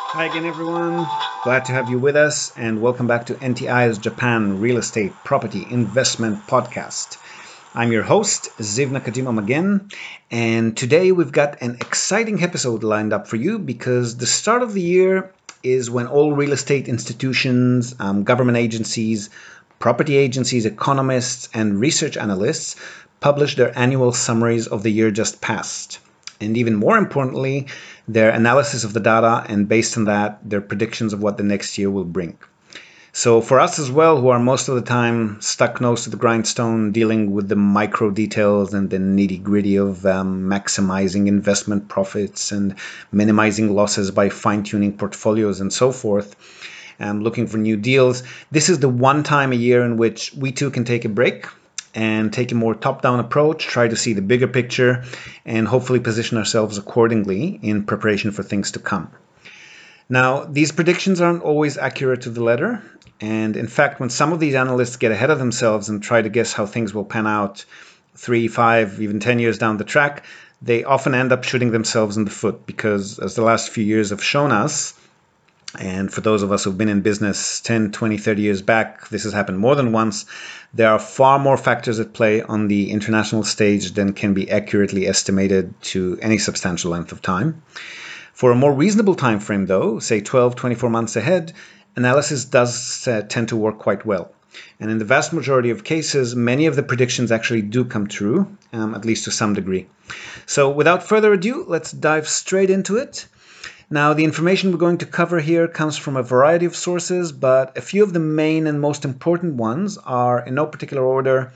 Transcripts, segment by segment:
Hi again, everyone. Glad to have you with us, and welcome back to NTI's Japan Real Estate Property Investment Podcast. I'm your host, Ziv Nakajima again, and today we've got an exciting episode lined up for you because the start of the year is when all real estate institutions, government agencies, property agencies, economists, and research analysts publish their annual summaries of the year just passed. And even more importantly, their analysis of the data, and based on that, their predictions of what the next year will bring. So, for us as well, who are most of the time stuck nose to the grindstone, dealing with the micro details and the nitty gritty of maximizing investment profits and minimizing losses by fine tuning portfolios and so forth, looking for new deals, this is the one time a year in which we too can take a break and take a more top-down approach, try to see the bigger picture, and hopefully position ourselves accordingly in preparation for things to come. Now, these predictions aren't always accurate to the letter, and in fact, when some of these analysts get ahead of themselves and try to guess how things will pan out 3, 5, even 10 years down the track, they often end up shooting themselves in the foot because, as the last few years have shown us, and for those of us who've been in business 10, 20, 30 years back, this has happened more than once. There are far more factors at play on the international stage than can be accurately estimated to any substantial length of time. For a more reasonable time frame, though, say 12, 24 months ahead, analysis does tend to work quite well. And in the vast majority of cases, many of the predictions actually do come true, at least to some degree. So without further ado, let's dive straight into it. Now, the information we're going to cover here comes from a variety of sources, but a few of the main and most important ones are, in no particular order,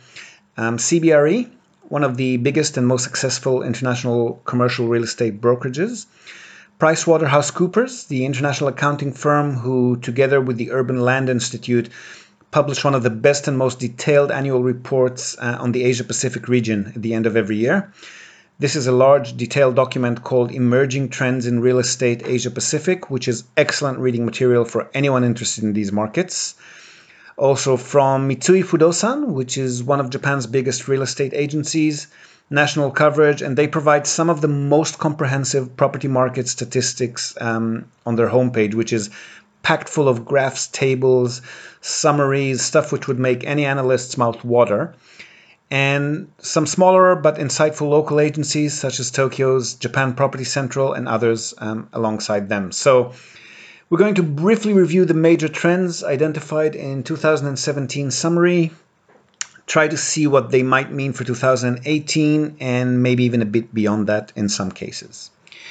CBRE, one of the biggest and most successful international commercial real estate brokerages, PricewaterhouseCoopers, the international accounting firm who, together with the Urban Land Institute, publish one of the best and most detailed annual reports on the Asia Pacific region at the end of every year. This is a large, detailed document called Emerging Trends in Real Estate Asia Pacific, which is excellent reading material for anyone interested in these markets. Also from Mitsui Fudosan, which is one of Japan's biggest real estate agencies, national coverage, and they provide some of the most comprehensive property market statistics on their homepage, which is packed full of graphs, tables, summaries, stuff which would make any analyst's mouth water. And some smaller but insightful local agencies such as Tokyo's Japan Property Central and others alongside them. So we're going to briefly review the major trends identified in 2017 summary, try to see what they might mean for 2018 and maybe even a bit beyond that in some cases.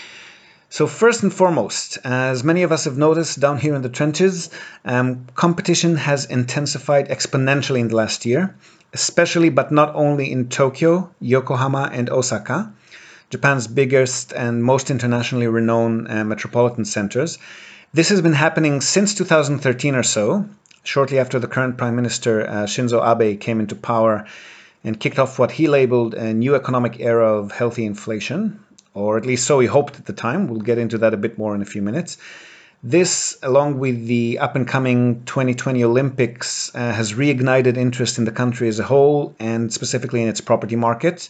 So first and foremost, as many of us have noticed down here in the trenches, competition has intensified exponentially in the last year, especially but not only in Tokyo, Yokohama, and Osaka, Japan's biggest and most internationally renowned metropolitan centers. This has been happening since 2013 or so, shortly after the current Prime Minister Shinzo Abe came into power and kicked off what he labeled a new economic era of healthy inflation, or at least so he hoped at the time. We'll get into that a bit more in a few minutes. This, along with the up-and-coming 2020 Olympics, has reignited interest in the country as a whole, and specifically in its property market.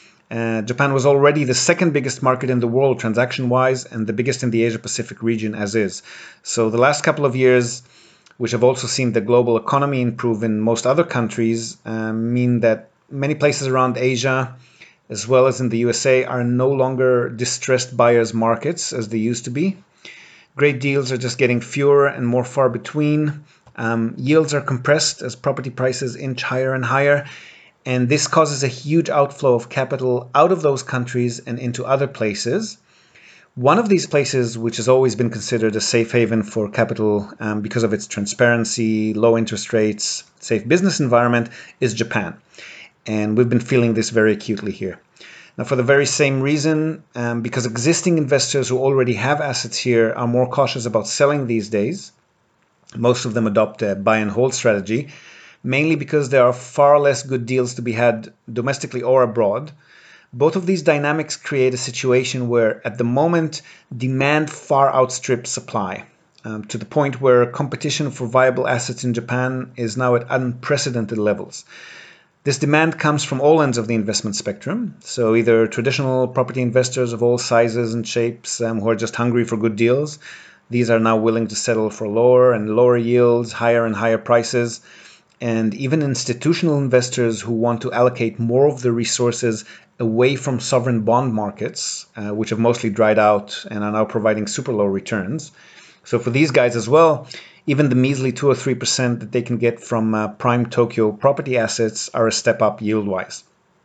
Japan was already the second biggest market in the world transaction-wise, and the biggest in the Asia-Pacific region as is. So the last couple of years, which have also seen the global economy improve in most other countries, mean that many places around Asia, as well as in the USA, are no longer distressed buyers' markets as they used to be. Great deals are just getting fewer and more far between. Yields are compressed as property prices inch higher and higher. And this causes a huge outflow of capital out of those countries and into other places. One of these places, which has always been considered a safe haven for capital because of its transparency, low interest rates, safe business environment, is Japan. And we've been feeling this very acutely here. Now, for the very same reason, because existing investors who already have assets here are more cautious about selling these days, most of them adopt a buy and hold strategy, mainly because there are far less good deals to be had domestically or abroad. Both of these dynamics create a situation where, at the moment, demand far outstrips supply, to the point where competition for viable assets in Japan is now at unprecedented levels. This demand comes from all ends of the investment spectrum, so either traditional property investors of all sizes and shapes who are just hungry for good deals, these are now willing to settle for lower and lower yields, higher and higher prices. And even institutional investors who want to allocate more of the resources away from sovereign bond markets, which have mostly dried out and are now providing super low returns. So for these guys as well, even the measly 2 or 3% that they can get from prime Tokyo property assets are a step up yield-wise.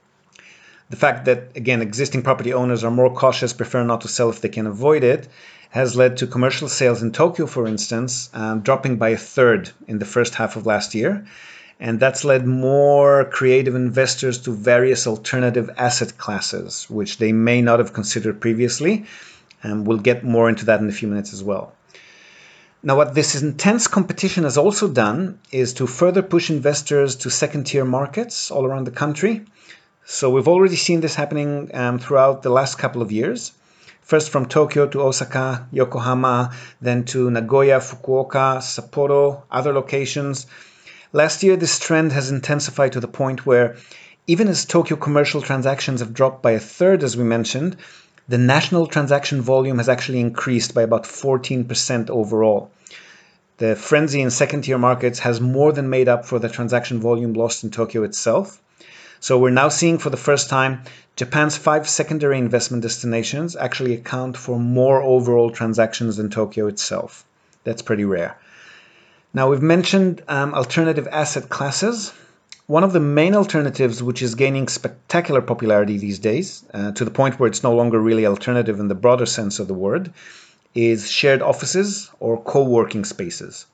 The fact that, again, existing property owners are more cautious, prefer not to sell if they can avoid it, has led to commercial sales in Tokyo, for instance, dropping by a third in the first half of last year. And that's led more creative investors to various alternative asset classes, which they may not have considered previously. And we'll get more into that in a few minutes as well. Now, what this intense competition has also done is to further push investors to second-tier markets all around the country. So we've already seen this happening throughout the last couple of years. First from Tokyo to Osaka, Yokohama, then to Nagoya, Fukuoka, Sapporo, other locations. Last year, this trend has intensified to the point where even as Tokyo commercial transactions have dropped by a third, as we mentioned, the national transaction volume has actually increased by about 14% overall. The frenzy in second-tier markets has more than made up for the transaction volume lost in Tokyo itself. So we're now seeing for the first time Japan's 5 secondary investment destinations actually account for more overall transactions than Tokyo itself. That's pretty rare. Now, we've mentioned alternative asset classes. One of the main alternatives, which is gaining spectacular popularity these days, to the point where it's no longer really alternative in the broader sense of the word, is shared offices or co-working spaces.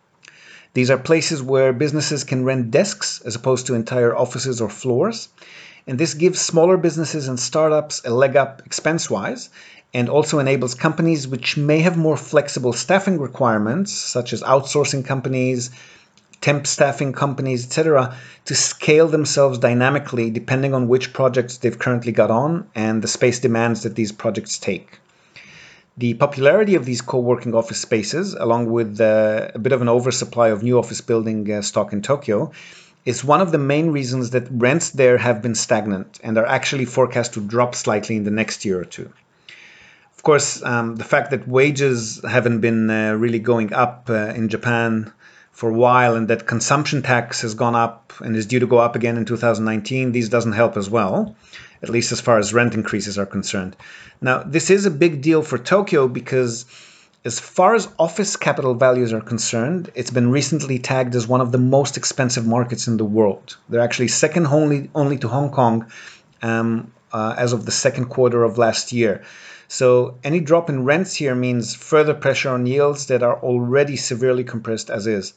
These are places where businesses can rent desks as opposed to entire offices or floors. And this gives smaller businesses and startups a leg up expense-wise, and also enables companies which may have more flexible staffing requirements, such as outsourcing companies, temp staffing companies, etc., to scale themselves dynamically depending on which projects they've currently got on and the space demands that these projects take. The popularity of these co-working office spaces, along with a bit of an oversupply of new office building stock in Tokyo, is one of the main reasons that rents there have been stagnant and are actually forecast to drop slightly in the next year or two. Of course, the fact that wages haven't been really going up in Japan for a while, and that consumption tax has gone up and is due to go up again in 2019, these doesn't help as well, at least as far as rent increases are concerned. Now, this is a big deal for Tokyo because as far as office capital values are concerned, it's been recently tagged as one of the most expensive markets in the world. They're actually second only to Hong Kong as of the second quarter of last year. So any drop in rents here means further pressure on yields that are already severely compressed as is.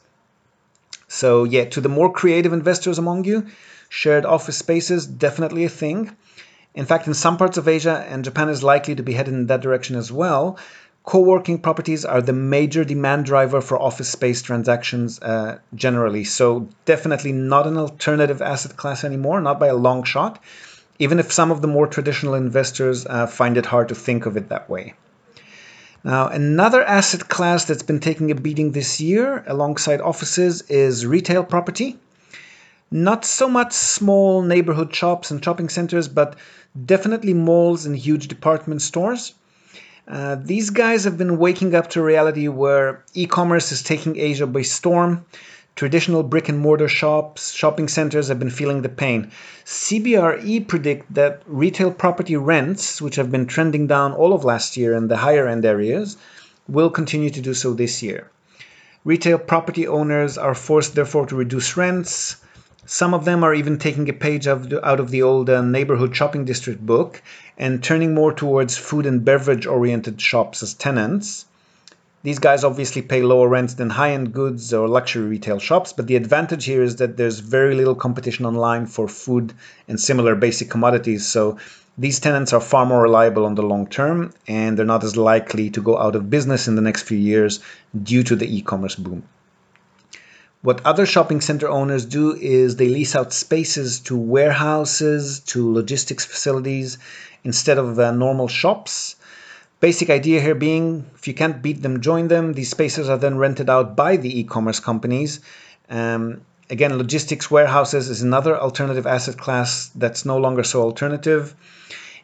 So yeah, to the more creative investors among you, shared office spaces, definitely a thing. In fact, in some parts of Asia, and Japan is likely to be headed in that direction as well, co-working properties are the major demand driver for office space transactions generally. So definitely not an alternative asset class anymore, not by a long shot, even if some of the more traditional investors find it hard to think of it that way. Now, another asset class that's been taking a beating this year alongside offices is retail property. Not so much small neighborhood shops and shopping centers, but definitely malls and huge department stores. These guys have been waking up to a reality where e-commerce is taking Asia by storm. Traditional brick and mortar shops, shopping centers have been feeling the pain. CBRE predict that retail property rents, which have been trending down all of last year in the higher end areas, will continue to do so this year. Retail property owners are forced, therefore, to reduce rents. Some of them are even taking a page out of the old neighborhood shopping district book and turning more towards food and beverage oriented shops as tenants. These guys obviously pay lower rents than high-end goods or luxury retail shops, but the advantage here is that there's very little competition online for food and similar basic commodities, so these tenants are far more reliable on the long term, and they're not as likely to go out of business in the next few years due to the e-commerce boom. What other shopping center owners do is they lease out spaces to warehouses, to logistics facilities, instead of normal shops. Basic idea here being, if you can't beat them, join them. These spaces are then rented out by the e-commerce companies. Again, logistics warehouses is another alternative asset class that's no longer so alternative.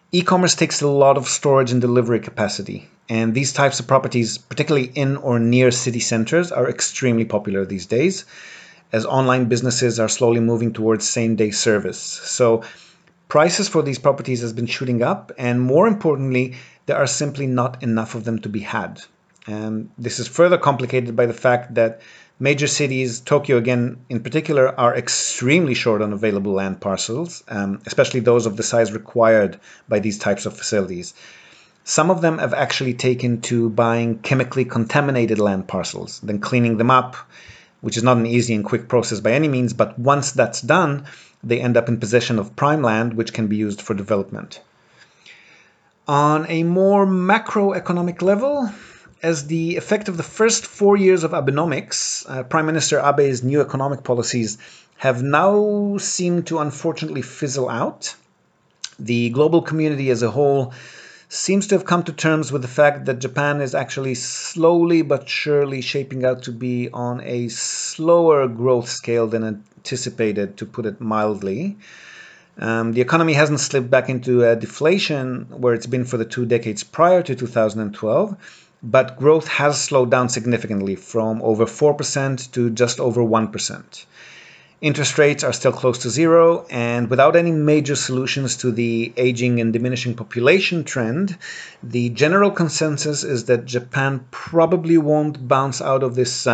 E-commerce takes a lot of storage and delivery capacity, and these types of properties, particularly in or near city centers, are extremely popular these days, as online businesses are slowly moving towards same-day service. So prices for these properties has been shooting up, and more importantly, there are simply not enough of them to be had. This is further complicated by the fact that major cities, Tokyo again in particular, are extremely short on available land parcels, especially those of the size required by these types of facilities. Some of them have actually taken to buying chemically contaminated land parcels, then cleaning them up, which is not an easy and quick process by any means, but once that's done, they end up in possession of prime land, which can be used for development. On a more macroeconomic level, as the effect of the first 4 years of Abenomics, Prime Minister Abe's new economic policies have now seemed to unfortunately fizzle out. The global community as a whole seems to have come to terms with the fact that Japan is actually slowly but surely shaping out to be on a slower growth scale than anticipated, to put it mildly. The economy hasn't slipped back into deflation where it's been for the 2 decades prior to 2012, but growth has slowed down significantly from over 4% to just over 1%. Interest rates are still close to zero, and without any major solutions to the aging and diminishing population trend, the general consensus is that Japan probably won't bounce out of this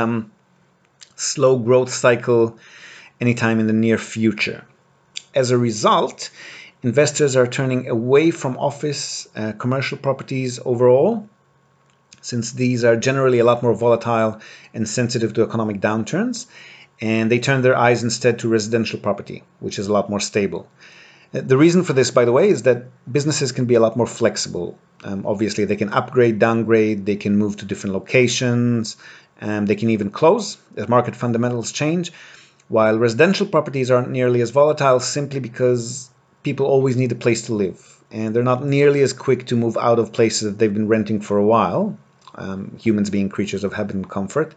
slow growth cycle anytime in the near future. As a result, investors are turning away from office commercial properties overall, since these are generally a lot more volatile and sensitive to economic downturns, and they turn their eyes instead to residential property, which is a lot more stable. The reason for this, by the way, is that businesses can be a lot more flexible. Obviously, they can upgrade, downgrade, they can move to different locations, they can even close as market fundamentals change, while residential properties aren't nearly as volatile simply because people always need a place to live, and they're not nearly as quick to move out of places that they've been renting for a while, humans being creatures of habit and comfort.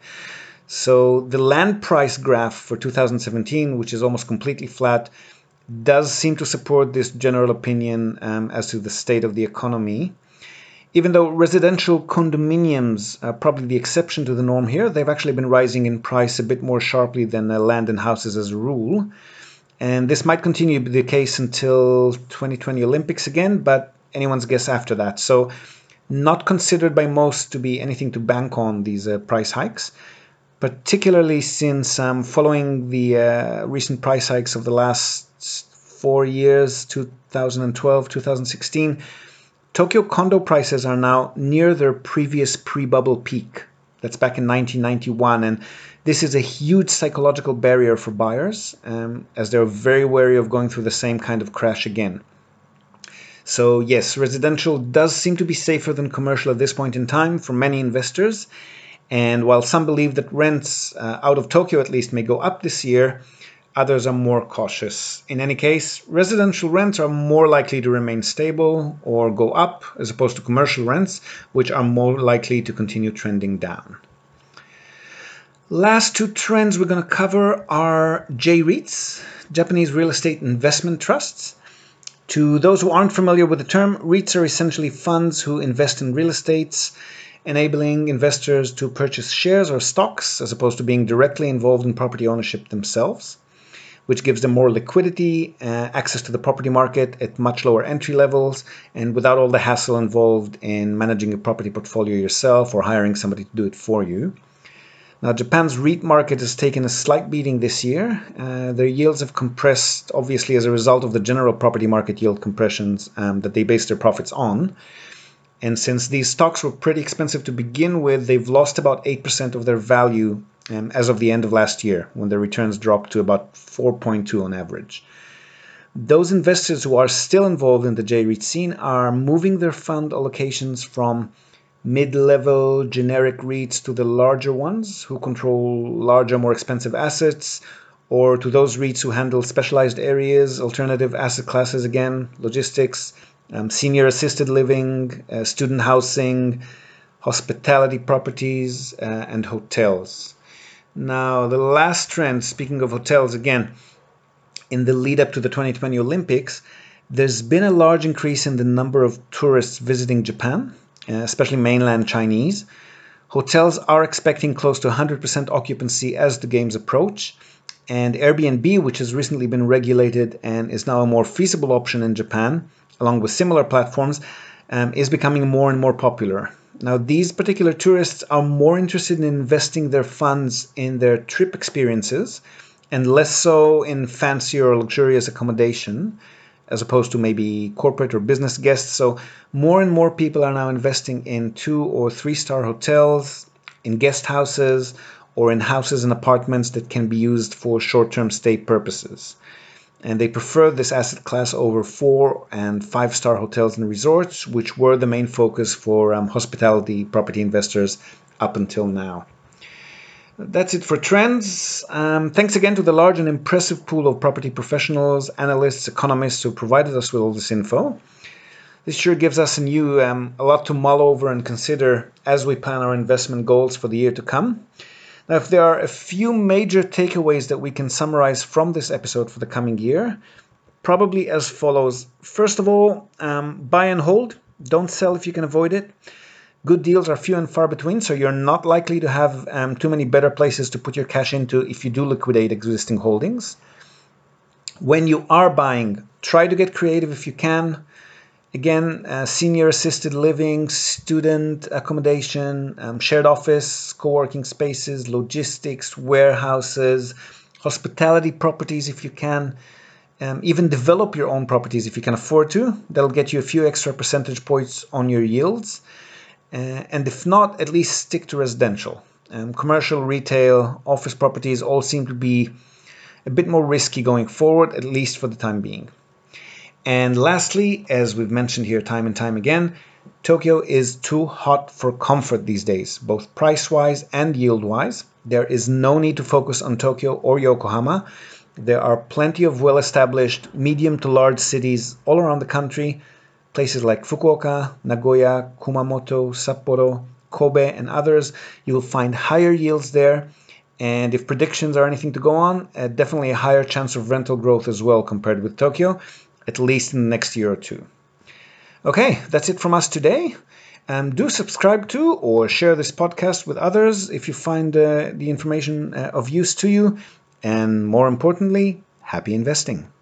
So the land price graph for 2017, which is almost completely flat, does seem to support this general opinion as to the state of the economy. Even though residential condominiums are probably the exception to the norm here, they've actually been rising in price a bit more sharply than land and houses as a rule. And this might continue to be the case until 2020 Olympics again, but anyone's guess after that. So not considered by most to be anything to bank on, these price hikes, particularly since following the recent price hikes of the last 4 years, 2012, 2016, Tokyo condo prices are now near their previous pre-bubble peak. That's back in 1991, and this is a huge psychological barrier for buyers, as they're very wary of going through the same kind of crash again. So yes, residential does seem to be safer than commercial at this point in time for many investors, and while some believe that rents, out of Tokyo at least, may go up this year, others are more cautious. In any case, residential rents are more likely to remain stable or go up, as opposed to commercial rents, which are more likely to continue trending down. Last two trends we're going to cover are J-REITs, Japanese real estate investment trusts. To those who aren't familiar with the term, REITs are essentially funds who invest in real estates, enabling investors to purchase shares or stocks as opposed to being directly involved in property ownership themselves, which gives them more liquidity, access to the property market at much lower entry levels, and without all the hassle involved in managing a property portfolio yourself or hiring somebody to do it for you. Now, Japan's REIT market has taken a slight beating this year. Their yields have compressed, obviously, as a result of the general property market yield compressions that they base their profits on. And since these stocks were pretty expensive to begin with, they've lost about 8% of their value as of the end of last year, when their returns dropped to about 4.2 on average. Those investors who are still involved in the J-REIT scene are moving their fund allocations from mid-level generic REITs to the larger ones who control larger, more expensive assets, or to those REITs who handle specialized areas, alternative asset classes again, logistics, senior assisted living, student housing, hospitality properties, and hotels. Now, the last trend, speaking of hotels again, in the lead up to the 2020 Olympics, There's been a large increase in the number of tourists visiting Japan, especially mainland Chinese. Hotels are expecting close to 100% occupancy as the games approach, and Airbnb, which has recently been regulated and is now a more feasible option in Japan, along with similar platforms, is becoming more and more popular. Now, these particular tourists are more interested in investing their funds in their trip experiences and less so in fancy or luxurious accommodation, as opposed to maybe corporate or business guests. So more and more people are now investing in 2 or 3-star hotels, in guest houses, or in houses and apartments that can be used for short-term stay purposes. And they prefer this asset class over 4 and 5-star hotels and resorts, which were the main focus for hospitality property investors up until now. That's it for trends. Thanks again to the large and impressive pool of property professionals, analysts, economists who provided us with all this info. This sure gives us a lot to mull over and consider as we plan our investment goals for the year to come. Now, if there are a few major takeaways that we can summarize from this episode for the coming year, probably as follows. First of all, buy and hold. Don't sell if you can avoid it. Good deals are few and far between, so you're not likely to have too many better places to put your cash into if you do liquidate existing holdings. When you are buying, try to get creative if you can. Again, senior assisted living, student accommodation, shared office, co-working spaces, logistics, warehouses, hospitality properties if you can. Even develop your own properties if you can afford to. That'll get you a few extra percentage points on your yields. And if not, at least stick to residential. Commercial, retail, office properties all seem to be a bit more risky going forward, at least for the time being. And lastly, as we've mentioned here time and time again, Tokyo is too hot for comfort these days, both price-wise and yield-wise. There is no need to focus on Tokyo or Yokohama. There are plenty of well-established medium to large cities all around the country. Places like Fukuoka, Nagoya, Kumamoto, Sapporo, Kobe, and others, you'll find higher yields there. And if predictions are anything to go on, definitely a higher chance of rental growth as well compared with Tokyo, at least in the next year or two. Okay, that's it from us today. Do subscribe to or share this podcast with others if you find the information of use to you. And more importantly, happy investing.